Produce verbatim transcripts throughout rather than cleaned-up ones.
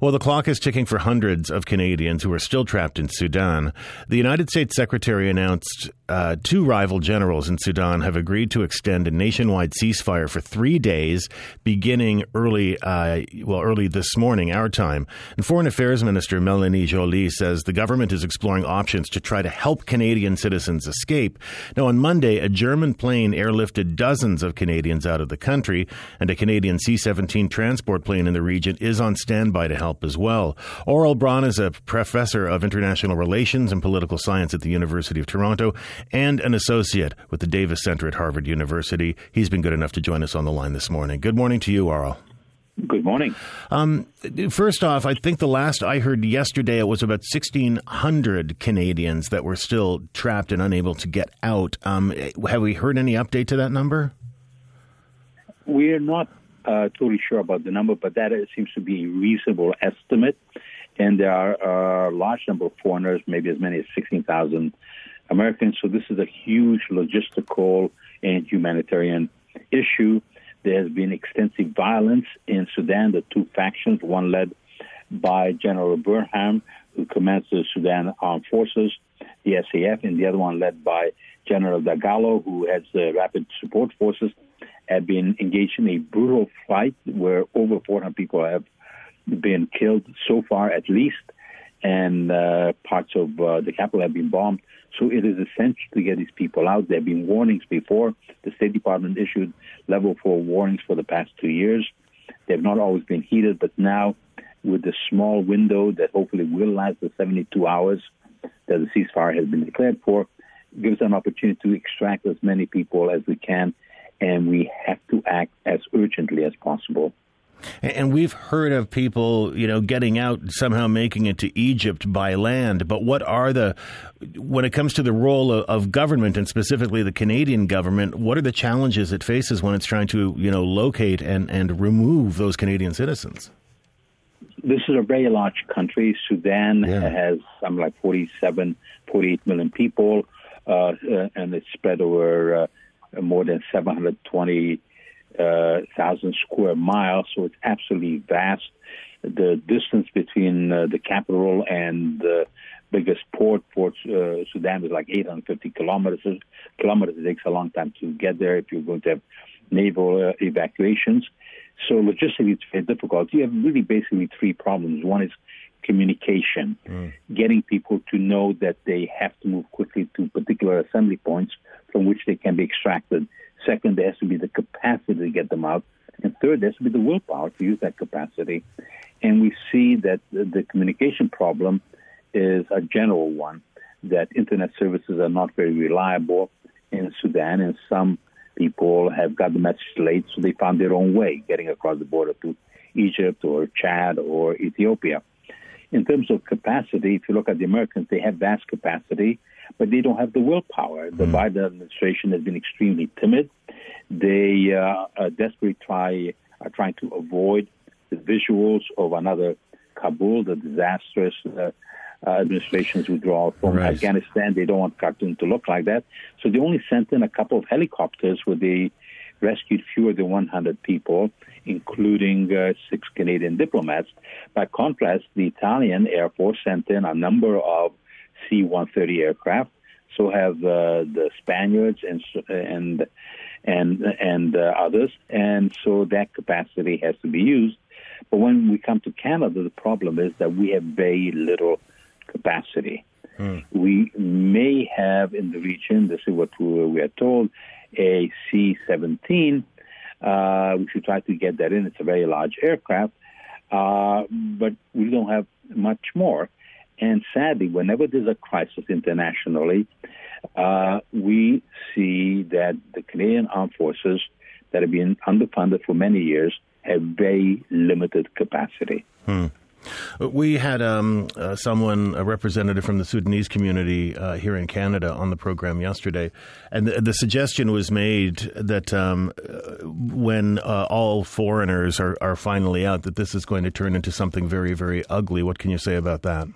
Well, the clock is ticking for hundreds of Canadians who are still trapped in Sudan. The United States Secretary announced uh, two rival generals in Sudan have agreed to extend a nationwide ceasefire for three days, beginning early, uh, well, early this morning, our time. And Foreign Affairs Minister Mélanie Joly says the government is exploring options to try to help Canadian citizens escape. Now, on Monday, a German plane airlifted dozens of Canadians out of the country, and a Canadian C seventeen transport plane in the region is on standby to help as well. Aurel Braun is a professor of international relations and political science at the University of Toronto and an associate with the Davis Center at Harvard University. He's been good enough to join us on the line this morning. Good morning to you, Aurel. Good morning. Um, first off, I think the last I heard yesterday, it was about sixteen hundred Canadians that were still trapped and unable to get out. Um, have we heard any update to that number? We're not uh, totally sure about the number, but that is, seems to be a reasonable estimate. And there are a large number of foreigners, maybe as many as sixteen thousand Americans. So this is a huge logistical and humanitarian issue. There has been extensive violence in Sudan, the two factions, one led by General Burhan, who commands the Sudan Armed Forces, the S A F, and the other one led by General Dagalo, who heads the Rapid Support Forces, have been engaged in a brutal fight where over four hundred people have been killed so far at least, and uh, parts of uh, the capital have been bombed. So it is essential to get these people out. There have been warnings before. The State Department issued level four warnings for the past two years. They've not always been heeded, but now with the small window that hopefully will last the seventy-two hours that the ceasefire has been declared for, gives an opportunity to extract as many people as we can, and we have to act as urgently as possible. And we've heard of people, you know, getting out, somehow making it to Egypt by land. But what are the, when it comes to the role of, of government and specifically the Canadian government, what are the challenges it faces when it's trying to, you know, locate and, and remove those Canadian citizens? This is a very large country. Sudan yeah. has something like forty-seven, forty-eight million people, uh, uh, and it's spread over uh, more than seven hundred twenty Uh, thousand square miles, so it's absolutely vast. The distance between uh, the capital and the biggest port, Port uh, Sudan, is like eight hundred fifty kilometers. Kilometers. It takes a long time to get there if you're going to have naval uh, evacuations. So logistically, it's very difficult. You have really basically three problems. One is communication, mm. getting people to know that they have to move quickly to particular assembly points from which they can be extracted. Second, there has to be the capacity to get them out. And third, there has to be the willpower to use that capacity. And we see that the communication problem is a general one, that internet services are not very reliable in Sudan, and some people have got the message late, so they found their own way getting across the border to Egypt or Chad or Ethiopia. In terms of capacity, if you look at the Americans, they have vast capacity, but they don't have the willpower. The mm. Biden administration has been extremely timid. They uh, uh, desperately try are trying to avoid the visuals of another Kabul, the disastrous uh, uh, administration's withdrawal from right. Afghanistan. They don't want Khartoum to look like that. So they only sent in a couple of helicopters where they rescued fewer than one hundred people, including uh, six Canadian diplomats. By contrast, the Italian Air Force sent in a number of C one thirty aircraft. So have uh, the Spaniards and and and and uh, others, and so that capacity has to be used. But when we come to Canada, the problem is that we have very little capacity. Hmm. We may have in the region, this is what we are told, a C seventeen. Uh, we should try to get that in. It's a very large aircraft, uh, but we don't have much more. And sadly, whenever there's a crisis internationally, uh, we see that the Canadian Armed Forces that have been underfunded for many years have very limited capacity. Hmm. We had um, uh, someone, a representative from the Sudanese community uh, here in Canada on the program yesterday, and the, the suggestion was made that um, when uh, all foreigners are, are finally out, that this is going to turn into something very, very ugly. What can you say about that?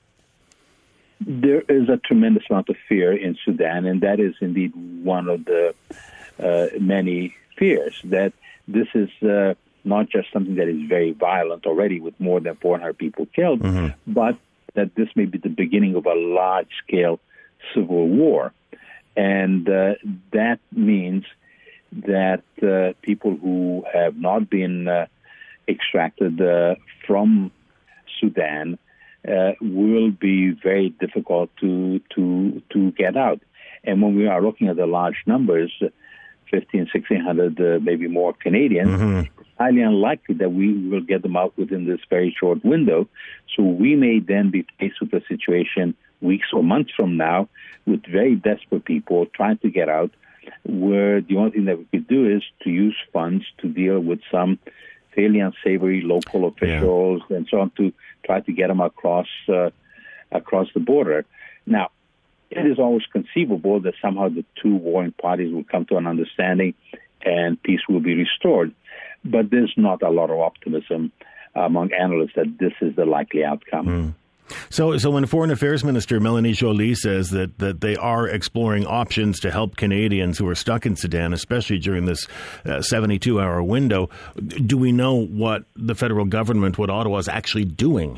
There is a tremendous amount of fear in Sudan, and that is indeed one of the uh, many fears, that this is uh, not just something that is very violent already with more than four hundred people killed, mm-hmm. but that this may be the beginning of a large-scale civil war. And uh, that means that uh, people who have not been uh, extracted uh, from Sudan uh, will be very difficult to to to get out. And when we are looking at the large numbers, fifteen, sixteen hundred, uh, maybe more Canadians, mm-hmm. it's highly unlikely that we will get them out within this very short window. So we may then be faced with a situation weeks or months from now with very desperate people trying to get out, where the only thing that we could do is to use funds to deal with some fairly unsavory local officials yeah. and so on to try to get them across uh, across the border. Now, it is always conceivable that somehow the two warring parties will come to an understanding and peace will be restored. But there's not a lot of optimism among analysts that this is the likely outcome. Mm. So, so when Foreign Affairs Minister Melanie Joly says that, that they are exploring options to help Canadians who are stuck in Sudan, especially during this uh, seventy-two hour window, do we know what the federal government, what Ottawa is actually doing?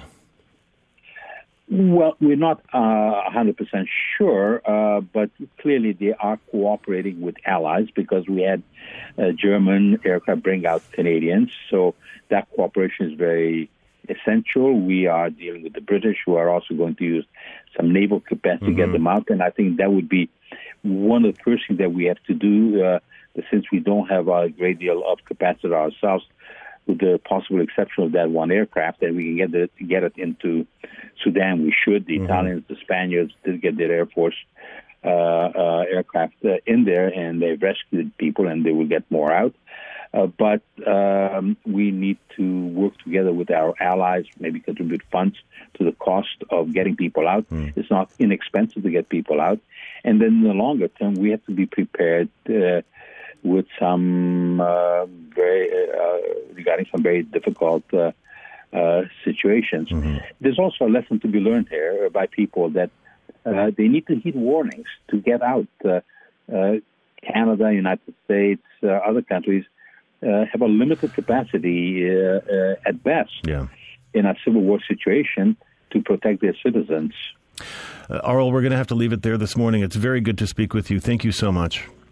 Well, we're not uh, one hundred percent sure, uh, but clearly they are cooperating with allies because we had uh, German aircraft bring out Canadians. So that cooperation is very essential. We are dealing with the British, who are also going to use some naval capacity mm-hmm. to get them out. And I think that would be one of the first things that we have to do, uh, since we don't have a great deal of capacity ourselves, with the possible exception of that one aircraft, that we can get it, get it into Sudan. We should. The mm-hmm. Italians, the Spaniards did get their Air Force uh, uh, aircraft uh, in there, and they've rescued people, and they will get more out. Uh, but um, we need to work together with our allies, maybe contribute funds to the cost of getting people out. Mm. It's not inexpensive to get people out. And then in the longer term, we have to be prepared uh, with some uh, very uh, regarding some very difficult uh, uh, situations. Mm-hmm. There's also a lesson to be learned here by people that uh, they need to heed warnings to get out. Uh, uh, Canada, United States, uh, other countries uh, have a limited capacity uh, uh, at best yeah. in a civil war situation to protect their citizens. Uh, Aurel, we're going to have to leave it there this morning. It's very good to speak with you. Thank you so much.